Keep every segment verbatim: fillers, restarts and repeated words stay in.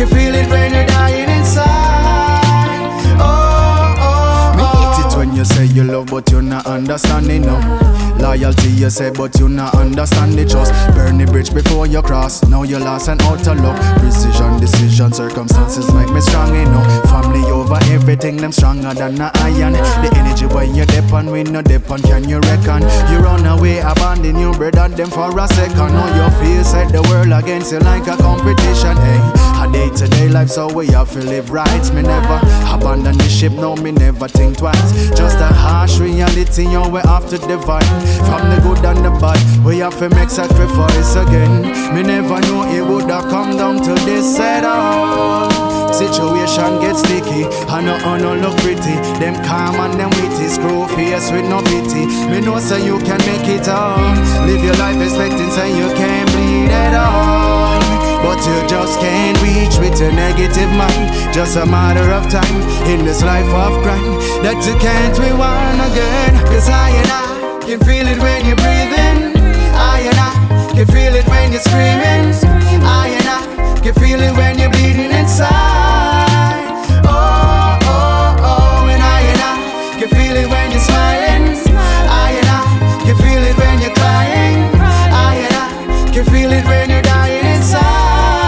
can feel it when you're dying inside. Oh, oh, oh. Me hate it when you say you love but you're not understanding no. Loyalty you say but you not understand it. Just burn the bridge before you cross. Now you lost and out of luck. Precision, decision, circumstances make me strong enough. Family over everything, them stronger than a iron. The energy when you dip on, we no dip on, can you reckon? You run away, abandon your brother them for a second. Now your face set the world against you like a competition. Hey, a day-to-day life so we have to live right. Me never abandon the ship, no me never think twice. Just a harsh reality, you we have to divide. From the good and the bad, we have to make sacrifice again. Me never know it would have come down to this at all. Situation gets sticky, and no oh, no look pretty. Them calm and them witty, screw face with no pity. Me know say you can make it all. Live your life expecting say you can't bleed at all. But you just can't reach with a negative mind. Just a matter of time in this life of crime that you can't rewind again. Cause I and I can feel it when you're breathing. I and I can feel it when you're screaming. I and I can feel it when you're bleeding inside. Oh, oh, oh. And I and I can feel it when you're smiling. I and I can feel it when you're crying. I and I can feel it when you're dying inside.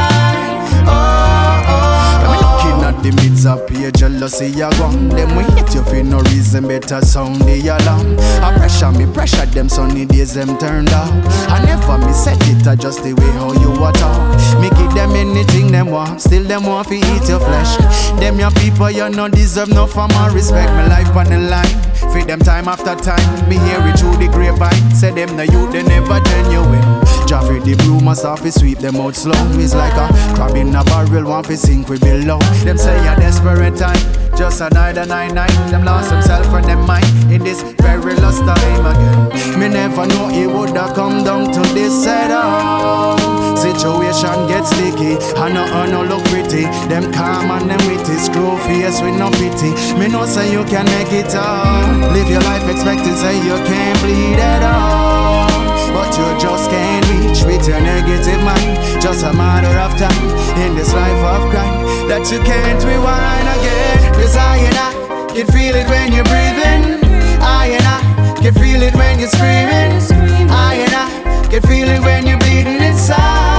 The midst of pure jealousy you gone. Them we hit you for no reason, better sound the alarm. I pressure me, pressure them sunny days them turned out. I never me set it, I just the way how you a talk. Me give them anything them want, still them want to eat your flesh. Them your people you no deserve no for my respect. My life on the line, feed them time after time. Me hear it through the grapevine, say them the youth they never genuine. Jaffe the blue must have to sweep them out slow. It's like a crab in a barrel, want to sink we below. Them say a desperate time, just another night night. Them lost themselves and them mind in this perilous time again. Me never know it would have come down to this at all. Situation gets sticky, and no oh, no look pretty. Them calm and them witty, screw face with no pity. Me know say you can make it all. Live your life expecting say you can't bleed at all. But you just can't reach with your negative mind. Just a matter of time in this life of crime that you can't rewind again. Cause I and I can feel it when you're breathing. I and I can feel it when you're screaming. I and I can feel it when you're bleeding inside.